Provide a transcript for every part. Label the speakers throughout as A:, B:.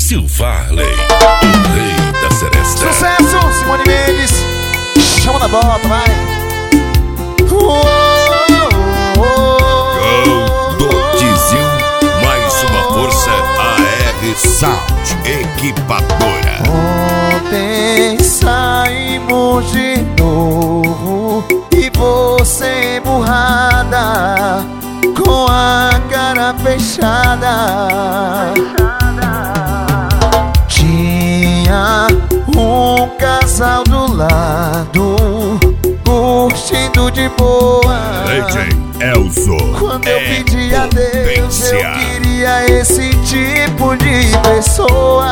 A: Silvarley, o rei da seresta.
B: Sucesso, Simone Mendes. Chama na bota, vai.
A: Dotizil, mais uma força AR Sound Equipadora.
B: Ontem saímos de novo e você emburrada, com a cara fechada. Tinha um casal do lado, curtindo de boa.
A: DJ Elzo.
B: Quando eu pedi a Deus, eu queria esse tipo de pessoa.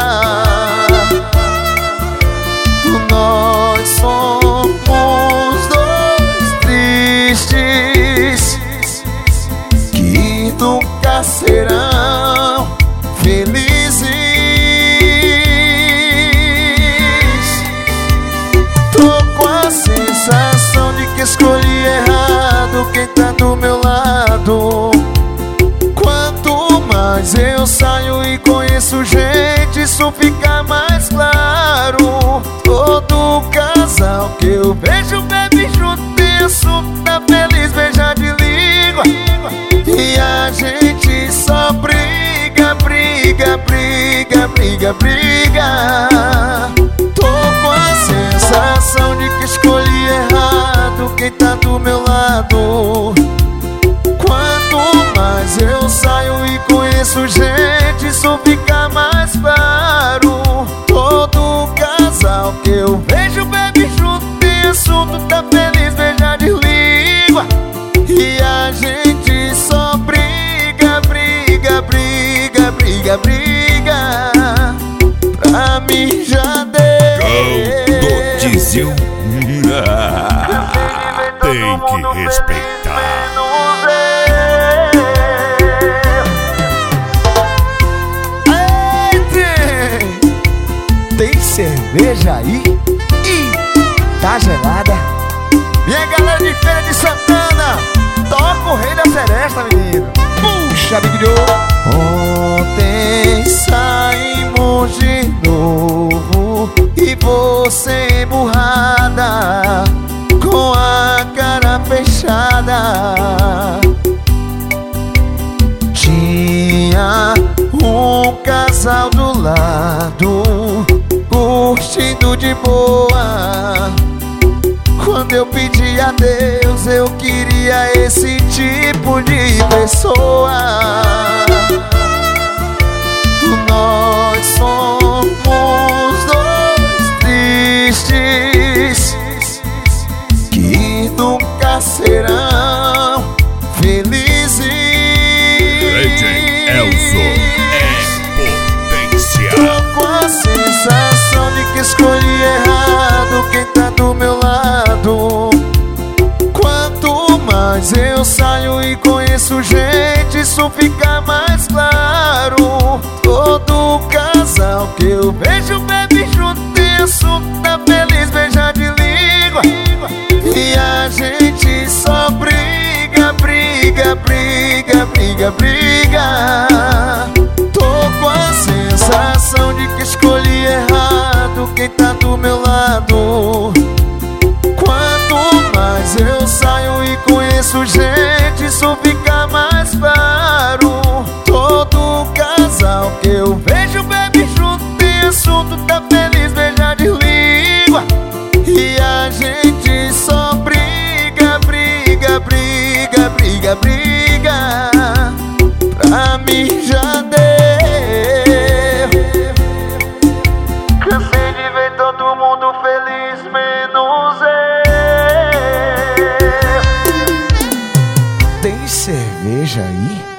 B: Nós somos dois tristes que nunca serão felizes. Tô com a sensação de que escolhi errado quem tá do meu lado. Quanto mais eu saio e conheço gente, isso fica mais claro. Todo casal que eu vejo bebe junto, tem assunto, tá feliz, beija de língua. E a gente só briga, briga, briga, briga, briga. Tô com a sensação de que escolhi errado quem tá do meu lado. Quanto mais eu saio e conheço gente, isso fica mais claro. Todo casal que eu vejo bebe junto, tem assunto, tá feliz, beija de língua. E a gente só briga, briga, briga, briga, briga. Pra mim já deu.
A: Dotizil. Tem que respeitar.
B: Tem cerveja aí? Ih, tá gelada. Minha galera de Feira de Santana, toca o rei da seresta, menino. Puxa, Big Joe. Ontem saímos de novo e você emburrada, com a cara fechada. Tinha um casal do lado, curtindo de boa. Quando eu pedi a Deus, eu queria esse tipo de pessoa. Nós somos dois tristes que nunca serão felizes.
A: DJ Elzo é potência.
B: Tô com a sensação de que escolhi errado quem tá do meu lado. Quanto mais eu saio e conheço gente, isso fica mais claro. Todo casal que eu vejo bebe junto, tem assunto, tá feliz, beija de língua. E a gente só briga, briga, briga, briga, briga. Tô com a sensação de que escolhi errado quem tá do meu lado. Quanto mais eu saio e conheço gente, isso fica mais claro. Todo casal que eu vejo bebe junto, tem assunto, tá feliz, beija de língua. E a gente só briga, briga, briga, briga, briga. Pra mim já deu. Cansei de ver todo mundo feliz, menos eu. Tem cerveja aí?